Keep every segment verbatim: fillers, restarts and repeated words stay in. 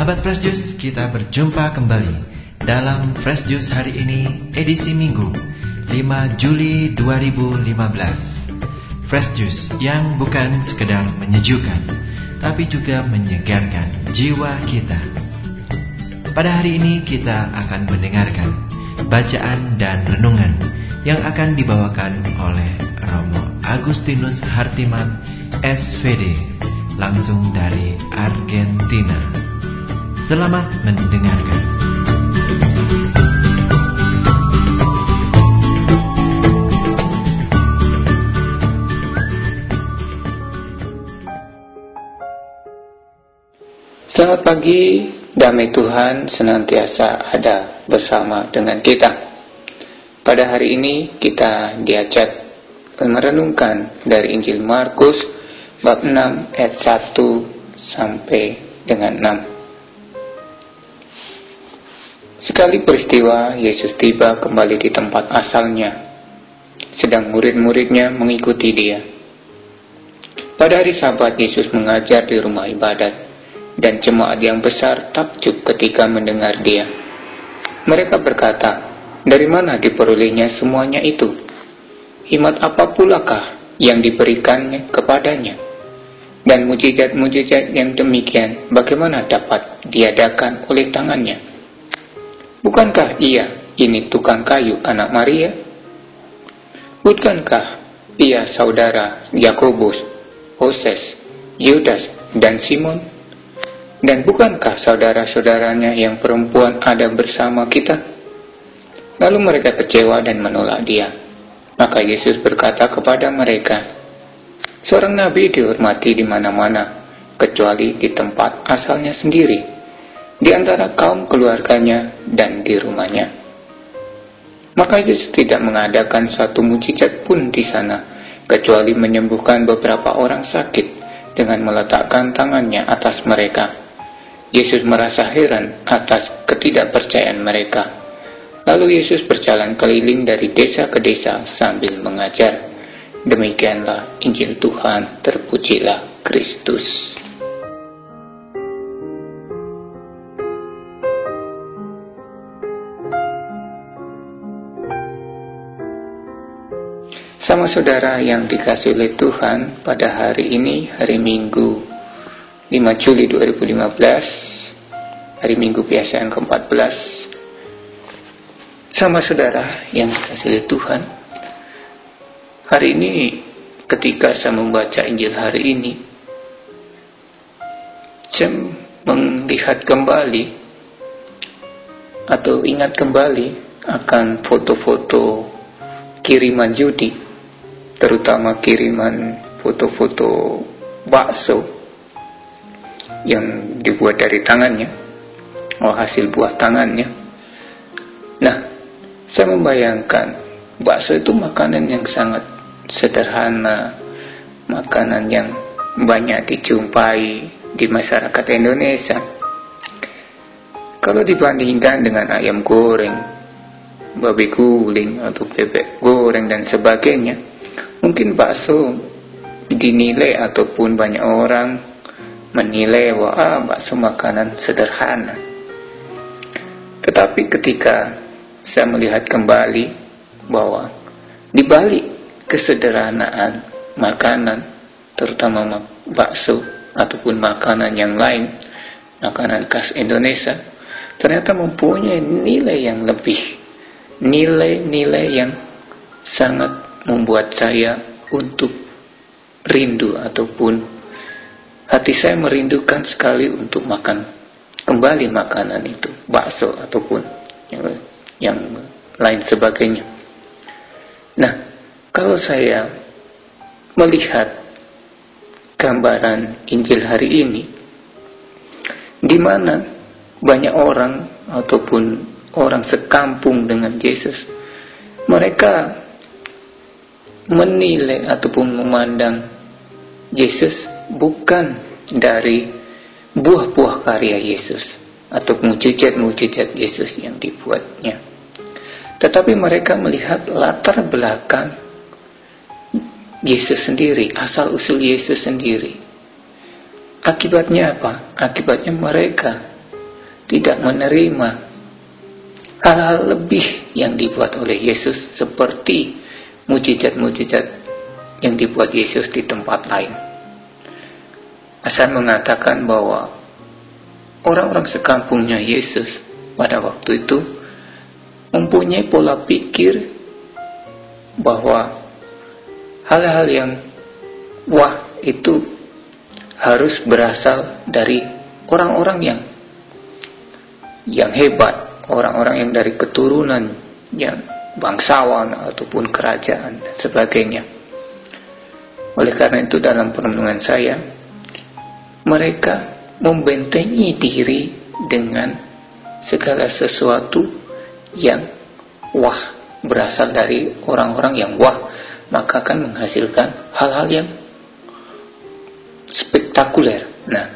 Sahabat Fresh Juice, kita berjumpa kembali dalam Fresh Juice hari ini, edisi Minggu lima Juli dua ribu lima belas. Fresh Juice yang bukan sekedar menyejukkan, tapi juga menyegarkan jiwa kita. Pada hari ini kita akan mendengarkan bacaan dan renungan yang akan dibawakan oleh Romo Agustinus Hartiman S V D, langsung dari Argentina. Selamat mendengarkan. Selamat pagi, damai Tuhan senantiasa ada bersama dengan kita. Pada hari ini kita diajak merenungkan dari Injil Markus bab enam ayat satu sampai dengan enam. Sekali peristiwa, Yesus tiba kembali di tempat asalnya, sedang murid-muridnya mengikuti dia. Pada hari Sabat, Yesus mengajar di rumah ibadat, dan jemaat yang besar takjub ketika mendengar dia. Mereka berkata, "Dari mana diperolehnya semuanya itu? Hikmat apa pulakah yang diberikannya kepadanya? Dan mujizat-mujizat yang demikian bagaimana dapat diadakan oleh tangannya? Bukankah ia ini tukang kayu anak Maria? Bukankah ia saudara Yakobus, Yoses, Yudas, dan Simon? Dan bukankah saudara-saudaranya yang perempuan ada bersama kita?" Lalu mereka kecewa dan menolak dia. Maka Yesus berkata kepada mereka, "Seorang nabi dihormati di mana-mana, kecuali di tempat asalnya sendiri, di antara kaum keluarganya dan di rumahnya." Maka Yesus tidak mengadakan suatu mujizat pun di sana, kecuali menyembuhkan beberapa orang sakit dengan meletakkan tangannya atas mereka. Yesus merasa heran atas ketidakpercayaan mereka. Lalu Yesus berjalan keliling dari desa ke desa sambil mengajar. Demikianlah Injil Tuhan, terpujilah Kristus. Sama saudara yang dikasihi oleh Tuhan, pada hari ini, hari Minggu lima Juli dua ribu lima belas, hari Minggu biasa yang keempat belas. Sama saudara yang dikasihi oleh Tuhan, hari ini ketika saya membaca Injil hari ini, saya melihat kembali atau ingat kembali akan foto-foto kiriman judi, terutama kiriman foto-foto bakso yang dibuat dari tangannya, oh hasil buah tangannya. Nah, saya membayangkan bakso itu makanan yang sangat sederhana, makanan yang banyak dijumpai di masyarakat Indonesia. Kalau dibandingkan dengan ayam goreng, babi guling atau bebek goreng dan sebagainya, mungkin bakso dinilai ataupun banyak orang menilai bahwa ah, bakso makanan sederhana. Tetapi ketika saya melihat kembali bahwa di balik kesederhanaan makanan, terutama bakso ataupun makanan yang lain, makanan khas Indonesia, ternyata mempunyai nilai yang lebih, nilai-nilai yang sangat membuat saya untuk rindu ataupun hati saya merindukan sekali untuk makan kembali makanan itu, bakso ataupun yang, yang lain sebagainya. Nah, kalau saya melihat gambaran Injil hari ini, di mana banyak orang ataupun orang sekampung dengan Yesus, mereka menilai ataupun memandang Yesus bukan dari buah-buah karya Yesus atau mujizat-mujizat Yesus yang dibuatnya, tetapi mereka melihat latar belakang Yesus sendiri, asal-usul Yesus sendiri. Akibatnya apa? Akibatnya mereka tidak menerima hal-hal lebih yang dibuat oleh Yesus, seperti mujizat-mujizat yang dibuat Yesus di tempat lain. Saya mengatakan bahwa orang-orang sekampungnya Yesus pada waktu itu mempunyai pola pikir bahwa hal-hal yang wah itu harus berasal dari orang-orang yang yang hebat, orang-orang yang dari keturunan yang bangsawan ataupun kerajaan dan sebagainya. Oleh karena itu dalam perenungan saya, mereka membentengi diri dengan segala sesuatu yang wah, berasal dari orang-orang yang wah, maka akan menghasilkan hal-hal yang spektakuler. Nah,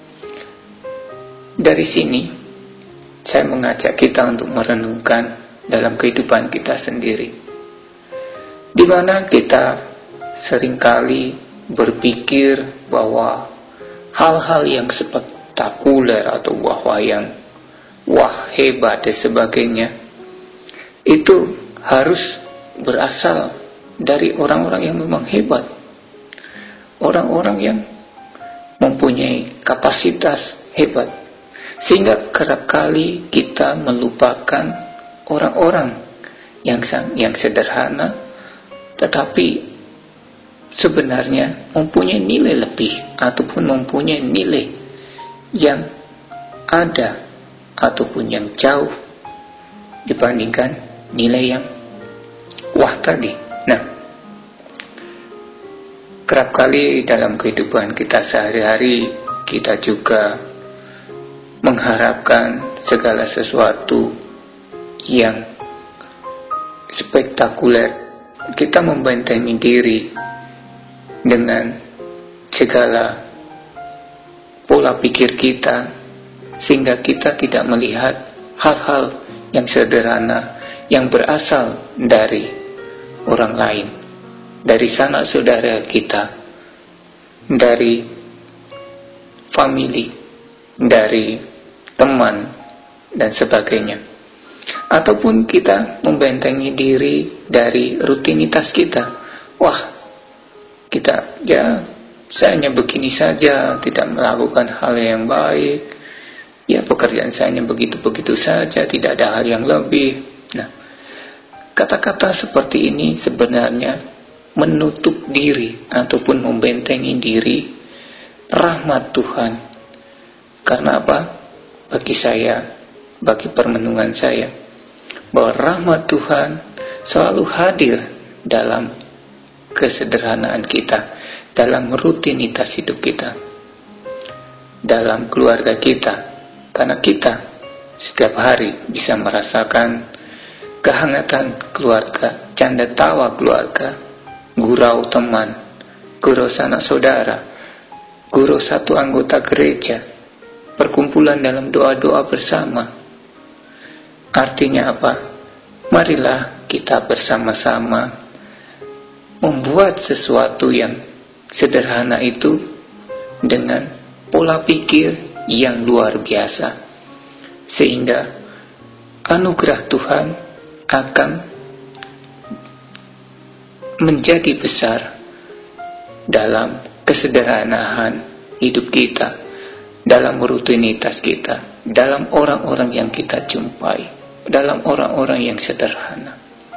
dari sini saya mengajak kita untuk merenungkan dalam kehidupan kita sendiri, di mana kita seringkali berpikir bahwa hal-hal yang spektakuler atau wah-wah yang wah, hebat dan sebagainya itu harus berasal dari orang-orang yang memang hebat, orang-orang yang mempunyai kapasitas hebat, sehingga kerap kali kita melupakan orang-orang yang yang sederhana tetapi sebenarnya mempunyai nilai lebih ataupun mempunyai nilai yang ada ataupun yang jauh dibandingkan nilai yang wah tadi. Nah, kerap kali dalam kehidupan kita sehari-hari kita juga mengharapkan segala sesuatu yang spektakuler. Kita membentengi diri dengan segala pola pikir kita, sehingga kita tidak melihat hal-hal yang sederhana yang berasal dari orang lain, dari sanak saudara kita, dari family, dari teman dan sebagainya. Ataupun kita membentengi diri dari rutinitas kita. Wah, kita ya saya hanya begini saja, tidak melakukan hal yang baik. Ya, pekerjaan saya hanya begitu-begitu saja, tidak ada hal yang lebih. Nah, kata-kata seperti ini sebenarnya menutup diri ataupun membentengi diri rahmat Tuhan. Karena apa? Bagi saya, bagi permenungan saya, bahwa rahmat Tuhan selalu hadir dalam kesederhanaan kita, dalam rutinitas hidup kita, dalam keluarga kita, karena kita setiap hari bisa merasakan kehangatan keluarga, canda tawa keluarga, gurau teman, gurau sanak saudara, gurau satu anggota gereja, perkumpulan dalam doa-doa bersama. Artinya apa? Marilah kita bersama-sama membuat sesuatu yang sederhana itu dengan pola pikir yang luar biasa, sehingga anugerah Tuhan akan menjadi besar dalam kesederhanaan hidup kita, dalam rutinitas kita, dalam orang-orang yang kita jumpai, dalam orang-orang yang sederhana.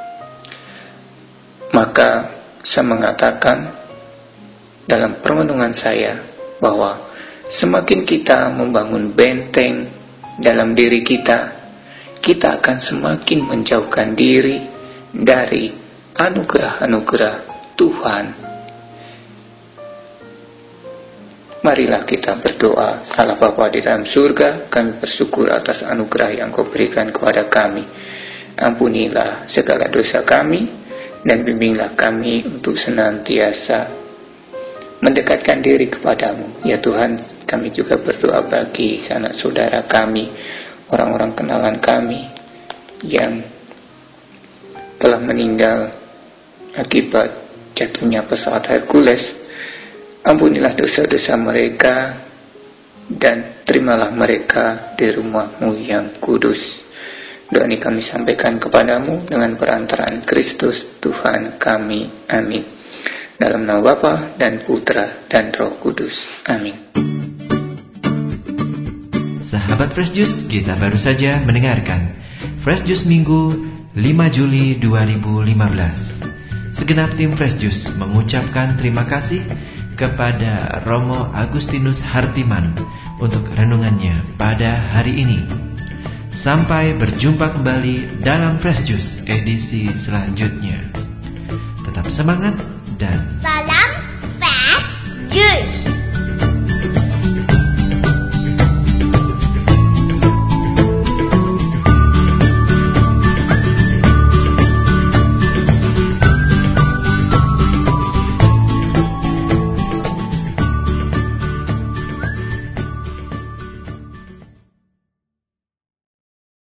Maka saya mengatakan dalam permenungan saya bahwa semakin kita membangun benteng dalam diri kita, kita akan semakin menjauhkan diri dari anugerah-anugerah Tuhan. Marilah kita berdoa. Allah Bapa di dalam surga, kami bersyukur atas anugerah yang Kau berikan kepada kami. Ampunilah segala dosa kami dan bimbinglah kami untuk senantiasa mendekatkan diri kepadamu. Ya Tuhan, kami juga berdoa bagi sanak saudara kami, orang-orang kenalan kami yang telah meninggal akibat jatuhnya pesawat Hercules. Ampunilah dosa-dosa mereka dan terimalah mereka di rumah-Mu yang kudus. Doa ini kami sampaikan kepadamu dengan perantaraan Kristus Tuhan kami. Amin. Dalam nama Bapa dan Putra dan Roh Kudus. Amin. Sahabat Fresh Juice, kita baru saja mendengarkan Fresh Juice Minggu lima Juli dua ribu lima belas. Segenap tim Fresh Juice mengucapkan terima kasih kepada Romo Agustinus Hartiman untuk renungannya pada hari ini. Sampai berjumpa kembali dalam Fresh Juice edisi selanjutnya. Tetap semangat dan